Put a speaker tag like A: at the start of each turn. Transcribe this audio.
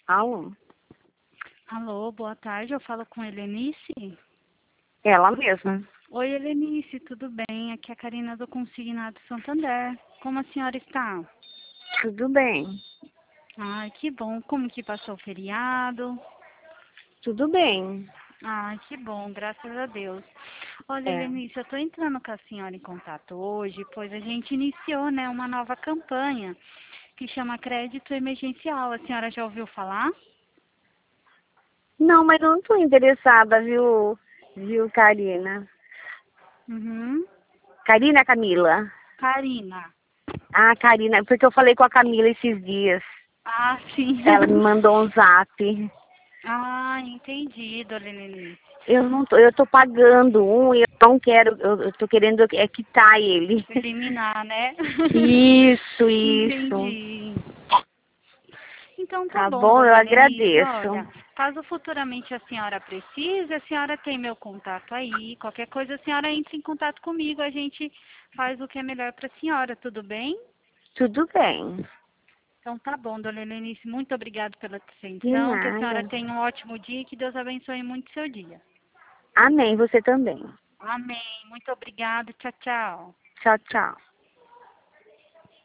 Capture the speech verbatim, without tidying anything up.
A: Alô?
B: Alô, boa tarde, eu falo com Helenice?
A: Ela mesma.
B: Oi, Helenice, tudo bem? Aqui é a Karina do Consignado Santander. Como a senhora está?
A: Tudo bem.
B: Ai, que bom. Como que passou o feriado?
A: Tudo bem.
B: Ai, que bom, graças a Deus. Olha,
A: É.
B: Helenice, eu estou entrando com a senhora em contato hoje, pois a gente iniciou, né, uma nova campanha que chama Crédito Emergencial. A senhora já ouviu falar?
A: Não, mas eu não tô interessada, viu, viu, Karina?
B: Uhum.
A: Karina, Camila?
B: Karina.
A: Ah, Karina, porque eu falei com a Camila esses dias.
B: Ah, sim.
A: Ela me mandou um zap.
B: Ah, entendi, dona Helenice.
A: Eu não tô, eu tô pagando um e eu não quero, eu, eu tô querendo é quitar ele.
B: Eliminar, né?
A: Isso, isso.
B: Entendi. Então tá
A: Tá
B: bom,
A: bom, eu
B: dona Helenice.
A: agradeço.
B: Olha, caso futuramente a senhora precise, a senhora tem meu contato aí. Qualquer coisa a senhora entra em contato comigo, a gente faz o que é melhor para a senhora, tudo bem?
A: Tudo bem.
B: Então tá bom, dona Helenice. Muito obrigada pela
A: De
B: atenção. Que a senhora
A: nada.
B: tenha um ótimo dia e que Deus abençoe muito seu dia.
A: Amém, você também.
B: Amém. Muito obrigada. Tchau, tchau.
A: Tchau, tchau.